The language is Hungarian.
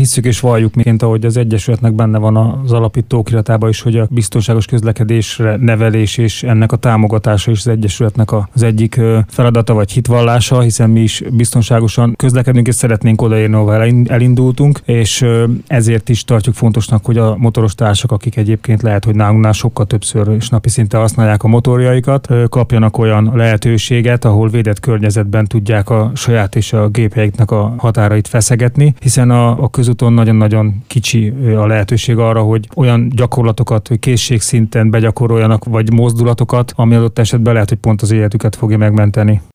hisszük és valljuk, mint ahogy az Egyesületnek benne van az alapító okiratában is, hogy a biztonságos közlekedésre nevelés és ennek a támogatása is az Egyesületnek az egyik feladata vagy hitvallása, hiszen mi is biztonságosan közlekedünk és szeretnénk odaérni, ahol elindultunk, és ezért is tartjuk fontosnak, hogy a motoros társak, akik egyébként lehet, hogy nálunknál sokkal többször és napi szinten használják a motorjaikat, kapjanak olyan lehetőséget, ahol védett környezetben tudják a saját és a gépjegyeknek a határait feszegetni, hiszen a közúton nagyon-nagyon kicsi a lehetőség arra, hogy olyan gyakorlatokat, hogy készségszinten begyakoroljanak, vagy mozdulatokat, ami adott esetben lehet, hogy pont az életüket fogja megmenteni.